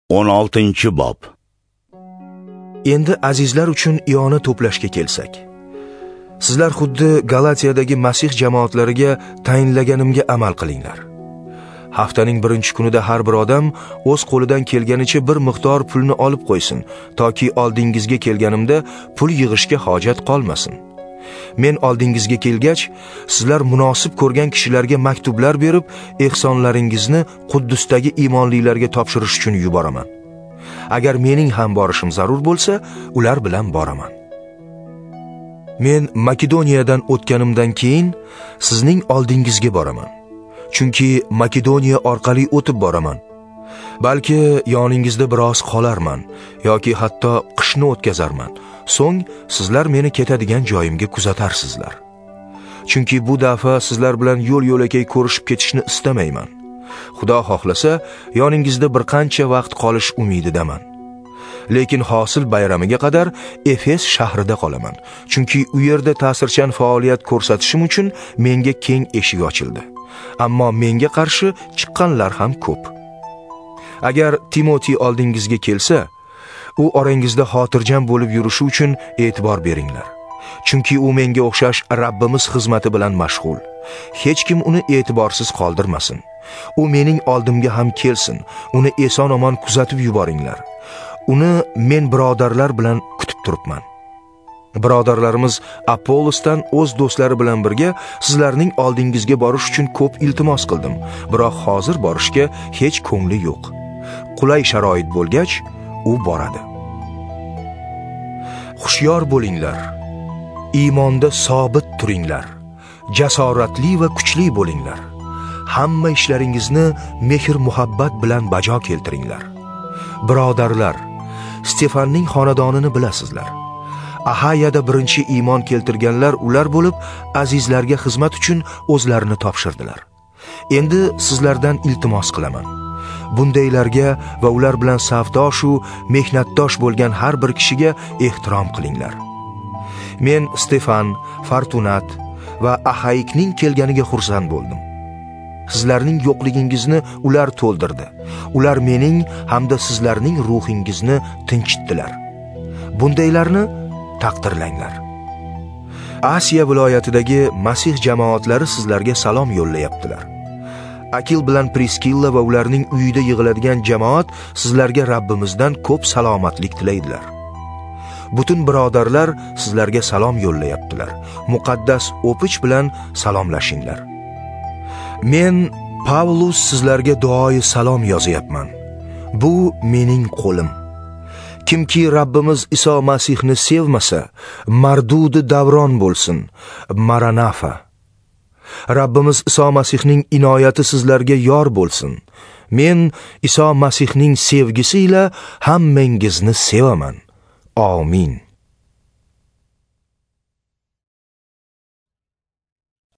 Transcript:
16-bob. Endi azizlar uchun iyona to'plashga kelsak. Sizlar xuddi Galatiyadagi Masih jamoatlariga tayinlaganimga amal qilinglar. Haftaning birinchi kunida har bir odam o'z qo'lidan kelganicha bir miqdor pulni olib qo'ysin, toki oldingizga kelganimda pul yig'ishga hojat qolmasin. Men oldingizga kelgach, sizlar munosib ko'rgan kishilarga maktublar berib, ehsonlaringizni Quddusdagi iymonlilarga topshirish uchun yuboraman. Agar mening ham borishim zarur bo'lsa, ular bilan boraman. Men Makedoniyadan o'tganimdan keyin sizning oldingizga boraman. Chunki Makedoniya orqali o'tib boraman. Balki yoningizda biroz qolarman yoki hatto qishni o'tkazarman. So'ng sizlar meni ketadigan joyimga kuzatarsizlar. Chunki bu dafa sizlar bilan yo'l-yo'lakay ko'rishib ketishni istamayman. Xudo xohlasa, yoningizda bir qancha vaqt qolish umididaman. Lekin hosil bayramiga qadar Efes shahrida qolaman. Chunki u yerda ta'sirchan faoliyat ko'rsatishim uchun menga keng eshik ochildi. Ammo menga qarshi chiqqanlar ham ko'p. Agar Timotey oldingizga kelsa, u orangizda xotirjam bo'lib yurishi uchun e'tibor beringlar. Chunki u menga o'xshash Rabbimiz xizmati bilan mashg'ul. Hech kim uni e'tiborsiz qoldirmasin. U mening oldimga ham kelsin. Uni eson-omon kuzatib yuboringlar. Uni men birodarlar bilan kutib turibman. Birodarlarimiz Apollosdan o'z do'stlari bilan birga sizlarning oldingizga borish uchun ko'p iltimos qildim, biroq hozir borishga hech ko'ngli yo'q. Qulay sharoit bo'lgach, u boradi. Xushyor bo'linglar. Iymonda sobit turinglar. Jasoratli va kuchli bo'linglar. Hamma ishlaringizni mehr-muhabbat bilan bajo keltiringlar. Birodarlar, Stefanning xonadonini bilasizlar. Ahayada birinchi iymon keltirganlar ular bo'lib, azizlarga xizmat uchun o'zlarini topshirdilar. Endi sizlardan iltimos qilaman. Bundaylarga va ular bilan savdosh u mehnatdosh bo'lgan har bir kishiga ehtirom qilinglar. Men Stefan, Fortunat va Ahaykning kelganiga xursand bo'ldim. Sizlarning yo'qligingizni ular to'ldirdi. Ular mening hamda sizlarning ruhingizni tinchitdilar. Bundaylarni taqdirlanglar. Asiya viloyatidagi Masih jamoatlari sizlarga salom yo'llayaptilar. Akil bilan Priskilla va ularning uyida yig'iladigan jamoat sizlarga Rabbimizdan ko'p salomatlik tilaydilar. Butun birodarlar sizlarga salom yo'llayaptilar. Muqaddas o'pich bilan salomlashinglar. Men Pavlus sizlarga duoyi salom yozyapman. Bu mening qo'lim. Kimki Rabbimiz Iso Masihni sevmasa, mardudi davron bo'lsin. Maranafa. Rabbimiz Iso Masihning inoyati sizlarga yor bo'lsin. Men Iso Masihning sevgisi ila hammangizni sevaman. Amin.